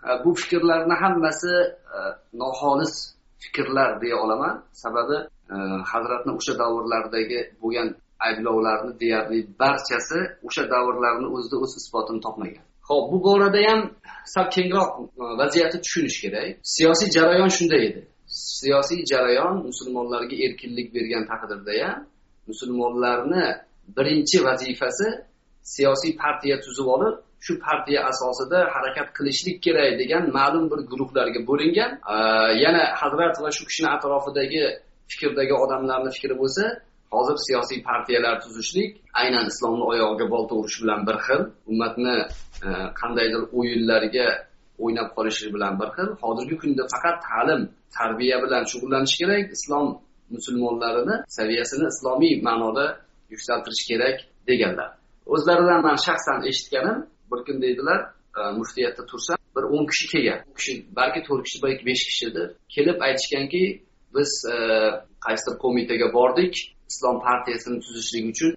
bu fikrlarni hammasi noxolis fikrlar deya olaman. Sababi Hazratni o'sha davrlardagi bo'lgan ayblovlarni deyarli barchasi o'sha davrlarni o'zida o'z isbotini topmagan. Xo'p, bu borada ham sal kengroq vaziyatni tushunish kerak. Siyosiy jarayon shunday edi. Siyosiy jarayon musulmonlarga erkinlik bergan taqdirda ham musulmonlarni birinchi vazifasi siyosiy partiya tuzib olib, shu partiya asosida harakat qilishlik kerak degan ma'lum bir guruhlarga bo'lingan. Yana Hazrat va shu kishining atrofidagi fikrdagi odamlarning fikri bo'lsa, hozir siyosiy partiyalar tuzishlik aynan islomni oyog'iga bolta urish bilan bir xil, ummatni qandaydir o'yinlarga o'ynab qolish bilan bir xil. Hozirgi kunda faqat ta'lim, tarbiya bilan shug'ullanish kerak, islom musulmonlarini saviyasini islomiy ma'noda yuksaltirish kerak deganlar. O'zlaridan men shaxsan eshitganim, bir kun deydilar, muftiyatda tursam, bir 10 kishi kelgan. U kishi balki 4 kishi, balki 5 kishidir. Kelib aytishganki, biz qaysidir qo'mitaga bordik, islom partiyasini tuzishlik uchun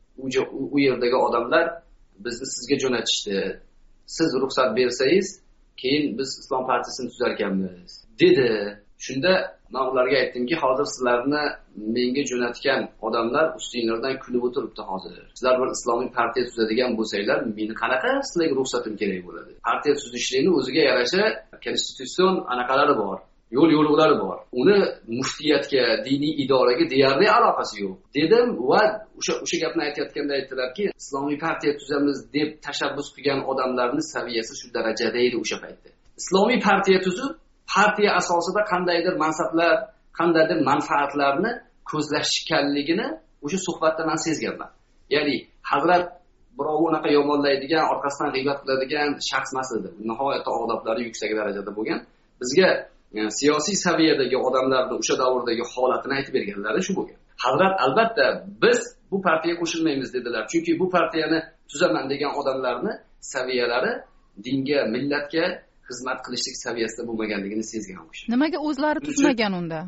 u yerdagi odamlar bizni sizga jo'natishdi. Siz ruxsat bersangiz, keyin biz islom partiyasini tuzar ekanmiz dedi. Shunda men ularga aytdimki, hozir sizlarni menga jo'natgan odamlar ustinglardan kulib o'tiribdi hozir. Sizlar bir islomiy partiya tuzadigan bo'lsanglar, meni qanaqa sizlarga ruxsatim kerak bo'ladi? Partiya tuzishlikning o'ziga yarasha konstitutsion anaqalari bor. Yo'l-yo'riqlari bor. Uni muftiyatga, diniy idoraga deyarli aloqasi yo'q dedim va o'sha gapni aytayotganda aytdilarki, islomiy partiya tuzamiz deb tashabbus qilgan odamlarning saviyasi shu darajada edi o'sha paytda. Islomiy partiya tuzib, partiya asosida qandaydir mansablar, qandaydir manfaatlarni ko'zlashganligini o'sha suhbatda men sezganman. Ya'ni Hazrat birov unaqa yomonlaydigan, orqasidan g'iybat qiladigan shaxs emas edi. Nihoyatda odoblari yuksak darajada bo'lgan. Bizga siyosiy saviyadagi odamlarning o'sha davrdagi holatini aytib berganlari shu bo'lgan. Hazrat albatta biz bu partiyaga qo'shilmaymiz dedilar. Chunki bu partiyani tuzaman degan odamlarni saviyalari dinga, millatga xizmat qilishlik saviyasida bo'lmaganligini sezgan o'sha. Nimaga o'zlari tuzmagan unda?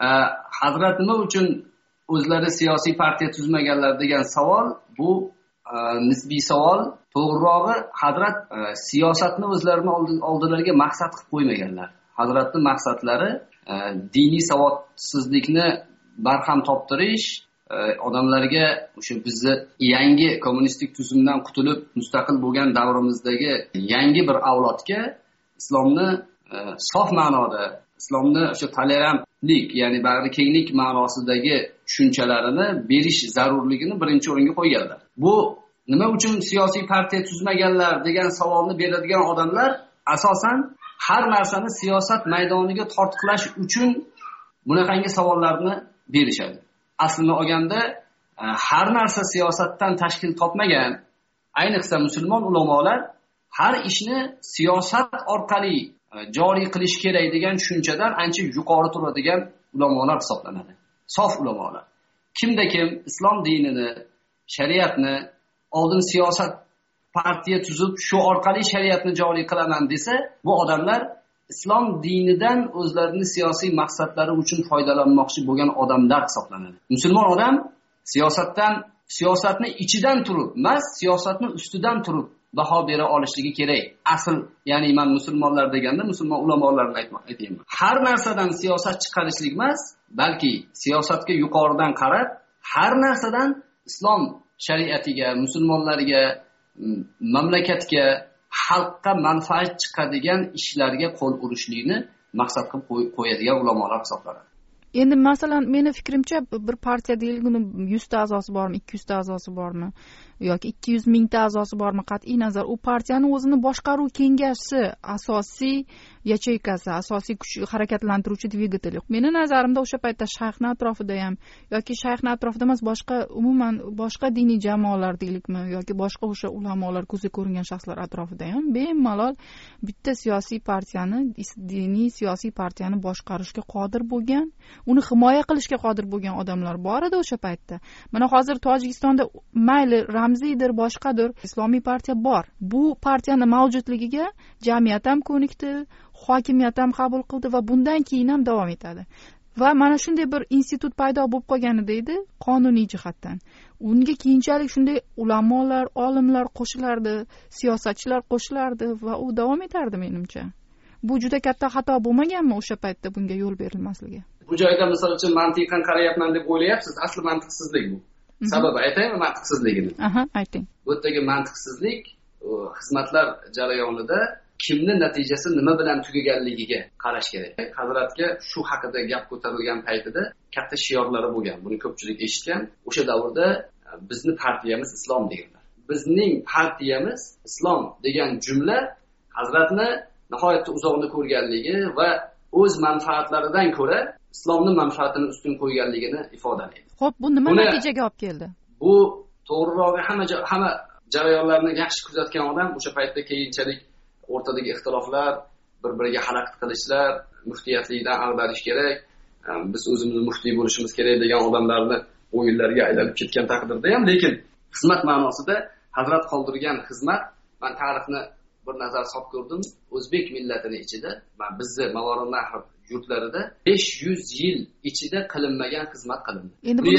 Hazrat nima uchun o'zlari siyosiy partiya tuzmaganlar degan savol bu nisbiy savol. To'g'rirog'i Hazrat siyosatni o'zlarining oldilariga maqsad qilib qo'ymaganlar. Hazratning maqsadlari diniy savodsizlikni barham toptirish, odamlarga o'sha bizni yangi kommunistik tuzumdan qutulib mustaqil bo'lgan davrimizdagi yangi bir avlodga islomni sof ma'noda, islomni o'sha tolerantlik, ya'ni bag'rikenglik ma'nosidagi tushunchalarini berish zarurligini birinchi o'ringa qo'yganlar. Bu nima uchun siyosiy partiya tuzmaganlar degan savolni beradigan odamlar asosan har narsani siyosat maydoniga tortqilash uchun bunaqangi savollarni berishadi. Aslini olganda har narsa siyosatdan tashkil topmagan, ayniqsa musulmon ulamolar har ishni siyosat orqali joriy qilish kerak degan tushunchadan ancha yuqori turadigan ulamolar hisoblanadi. Sof ulamolar. Kimda kim islom dinini, shariatni oldin siyosat partiya tuzib shu orqali shariatni joriy qilaman desa, bu odamlar islom dinidan o'zlarining siyosiy maqsadlari uchun foydalanmoqchi bo'lgan odamlar hisoblanadi. Musulmon odam siyosatni ichidan turib emas, siyosatni ustidan turib baho bera olishligi kerak. Asl, ya'ni men musulmonlar deganda musulmon ulamolarni aytayman. Har narsadan siyosat chiqarishlik emas, balki siyosatga yuqoridan qarab, har narsadan islom shariatiga, musulmonlarga, mamlakatga, xalqqa manfaat chiqadigan ishlarga qo'l urishlikni maqsad qilib qo'yadigan ulamolar hisoblanadi. Endi masalan, meni fikrimcha bir partiya deylik, uni 100 ta a'zosi bormi, 200 ta a'zosi bormi yoki 200 mingta a'zosi bormi, qat'iy nazar u partiyani o'zini boshqaruv kengashi asosiy yacheykasi, asosiy kuch harakatlantiruvchi dvigatel. Meni nazarimda o'sha paytda shayxning atrofida ham yoki shayxning atrofida emas, boshqa umuman boshqa diniy jamoalar deylikmi yoki boshqa o'sha ulamolar, ko'zga ko'ringan shaxslar atrofida ham bemalol bitta siyosiy partiyani, diniy siyosiy partiyani boshqarishga qodir bo'lgan, uni himoya qilishga qodir bo'lgan odamlar bor edi o'sha paytda. Mana hozir Tojikistonda mayli ramziydir, boshqadir islomiy partiya bor. Bu partiyani mavjudligiga jamiyat ham ko'nikdi, hokimiyat ham qabul qildi va bundan keyin ham davom etadi. Va mana shunday bir institut paydo bo'lib qolganida edi, qonuniy jihatdan. Unga keyinchalik shunday ulamolar, olimlar qo'shilardi, siyosatchilar qo'shilardi va u davom etardi menimcha. bu juda katta xato bo'lmaganmi o'sha paytda bunga yo'l berilmasligi? Bu joyda misol uchun mantiqan qarayapman deb o'ylayapsiz, asli mantiqsizlik bu. Sababi aytaymi mantiqsizligini? Ayting. Bu yerdagi mantiqsizlik xizmatlar jarayonida kimni natijasi nima bilan tugaganligiga qarash kerak. Hazratga shu haqida gap ko'tarilgan paytida katta shiorlari bo'lgan. Buni ko'pchilik eshitgan. O'sha davrda bizni partiyamiz islom deganlar. Bizning partiyamiz islom degan jumla Hazratni nihoyatda uzoqni ko'rganligi va o'z manfaatlaridan ko'ra islomning manfaatini ustun qo'yganligini ifodalaydi. Xo'p, bu nima natijaga olib keldi? Bu to'g'rirog'i hamma jarayonlarni yaxshi kuzatgan odam o'sha paytda keyinchalik o'rtadagi ixtiloflar, bir-biriga xalaqit qilishlar, muftiyatlikdan ag'darish kerak, biz o'zimiz muftiy bo'lishimiz kerak degan odamlarni o'yinlarga aylanib ketgan taqdirda ham, lekin xizmat ma'nosida Hazrat qoldirgan xizmat, men tarixni bir nazar solib ko'rdim, o'zbek millatining ichida, bizni Mavoronnahr yurtlarida 500 yil ichida qilinmagan xizmat qilindi. Endi buni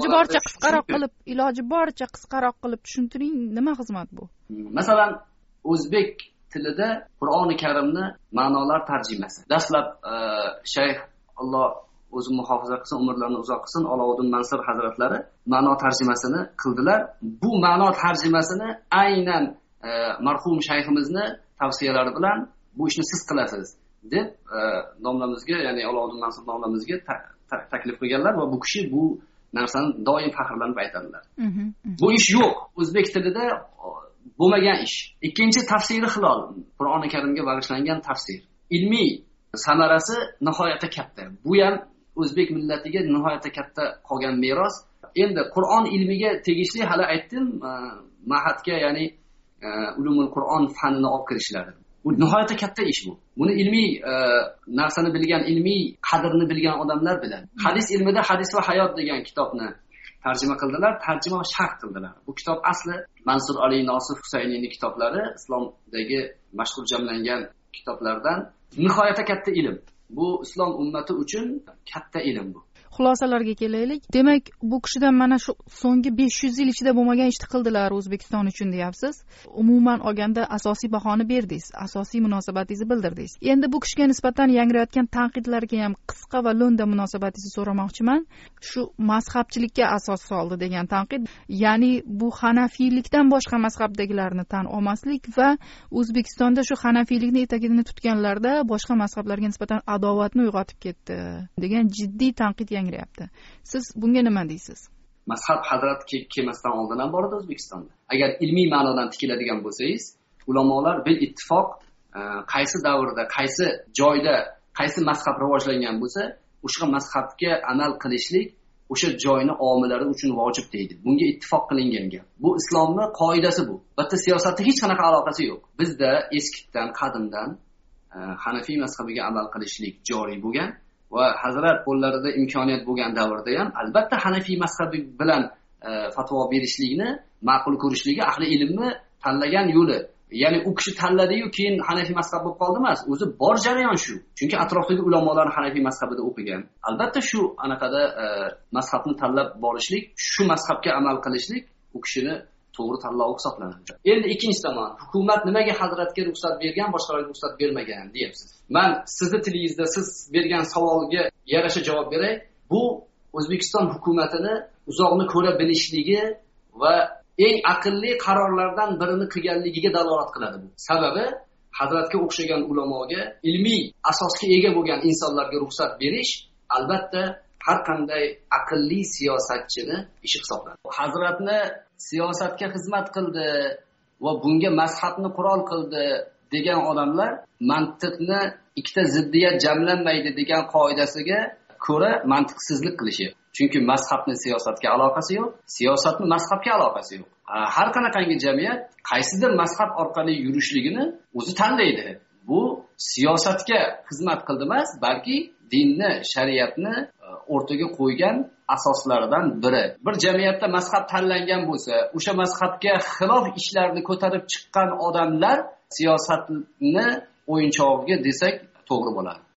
iloji boricha qisqaroq qilib tushuntiring, nima xizmat bu? Masalan, o'zbek tilida Qur'oni Karimni ma'nolar tarjimasi. Dastlab Shayx Alloh o'zi muhofaza qilsin, umrlarini uzoq qilsin, Olovuddin Mansur hazratlari ma'no tarjimasini qildilar. Bu ma'no tarjimasini aynan marhum shayximizni tavsiyalari bilan bu ishni siz qilasiz deb nomlamizga, ya'ni Olovuddin Mansur nomlamizga taklif qilganlar va bu kishi bu narsani doim faxrlanib aytadilar. Bu ish yo'q. O'zbek tilida bo'lmagan ish. Ikkinchi tafsiri hilol. Qur'oni Karimga bag'ishlangan tafsir. Ilmiy samarasi nihoyatda katta. Bu ham o'zbek millatiga nihoyatda katta qolgan meros. Endi Qur'on ilmiga tegishli hali aytdim, ma'hadga, ya'ni ulumul Qur'on fanini olib kirishlari. Bu nihoyatda katta ish bu. Buni ilmiy narsani bilgan, ilmiy qadrni bilgan odamlar biladi. Hadis ilmida Hadis va hayot degan kitobni tarjima qildilar, tarjima va sharh qildilar. Bu kitob asli Mansur Ali Nosif Husayniyning kitoblari, islomdagi mashhur jamlangan kitoblardan. Nihoyatda katta ilm. Bu islom ummati uchun katta ilm bu. Xulosalarga kelaylik. Demak, bu kishidan mana shu so'nggi 500 yil ichida bo'lmagan ishni qildilar O'zbekiston uchun deyapsiz. Umuman olganda asosiy bahoni berdingiz, asosiy munosabatingizni bildirdingiz. Endi bu kishiga nisbatan yangrayotgan tanqidlarga ham qisqa va lo'nda munosabatingizni so'ramoqchiman. Shu mazhabchilikka asos soldi degan tanqid, ya'ni bu hanafiylikdan boshqa mazhabdagilarni tan olmaslik va O'zbekistonda shu hanafiylikni etagini tutganlarda boshqa mazhablarga nisbatan adovatni uyg'otib ketdi degan jiddiy tanqid yangrayapti. Siz bunga nima deysiz? Mazhab hazrat kelmasdan oldin ham bor edi O'zbekistonda. Agar ilmiy ma'nodan tikiladigan bo'lsangiz, ulamolar bil ittifoq qaysi davrda, qaysi joyda, qaysi mazhab rivojlangan bo'lsa, o'sha mazhabga amal qilishlik o'sha joyning omillari uchun vojib deydi. Bunga ittifoq qilingan gap. Bu islomning qoidasi bu. Bitta siyosatda hech qanaqa aloqasi yo'q. Bizda eskitdan, qadimdan Hanafiy mazhabiga amal qilishlik joriy bo'lgan. Va Hazrat qo'llarida imkoniyat bo'lgan davrda ham albatta Hanafiy mazhabi bilan fatvo berishlikni ma'qul ko'rishligi ahli ilmni tanlagan yo'li. Ya'ni u kishi tanladi-yu, keyin Hanafiy mazhab bo'lib qoldi emas, o'zi bor jarayon shu. Chunki atrofdagi ulamolar Hanafiy mazhabida o'qigan. Albatta shu anaqada mazhabni tanlab borishlik, shu mazhabga amal qilishlik u kishini to'g'ri tanlovi hisoblanadi. Endi ikkinchi tomon, hukumat nimaga Hazratga ruxsat bergan, boshqalarga ruxsat bermagan deyapsiz. Men sizni tilingizda siz bergan savolga yarasha javob beray. Bu O'zbekiston hukumatini uzoqni ko'ra bilishligi va eng aqlli qarorlardan birini qilganligiga dalolat qiladi bu. Sababi Hazratga o'xshagan ulamoga, ilmiy asosga ega bo'lgan insonlarga ruxsat berish albatta har qanday aqlli siyosatchini ishi hisoblanadi. Hazratni siyosatga xizmat qildi va bunga mazhabni qurol qildi degan odamlar mantiqni ikkita ziddiyat jamlanmaydi degan qoidasiga ko'ra mantiqsizlik qilishyapti. Chunki mazhabning siyosatga aloqasi yo'q, siyosatning mazhabga aloqasi yo'q. Har qanaqangi jamiyat qaysidir mazhab orqali yurishligini o'zi tanlaydi. Bu siyosatga xizmat qildi emas, balki dinni, shariatni o'rtaga qo'ygan asoslaridan biri. Bir jamiyatda mazhab tanlangan bo'lsa, o'sha mazhabga xilof ishlarni ko'tarib chiqqan odamlar siyosatni o'yinchog'iga desak to'g'ri bo'ladi.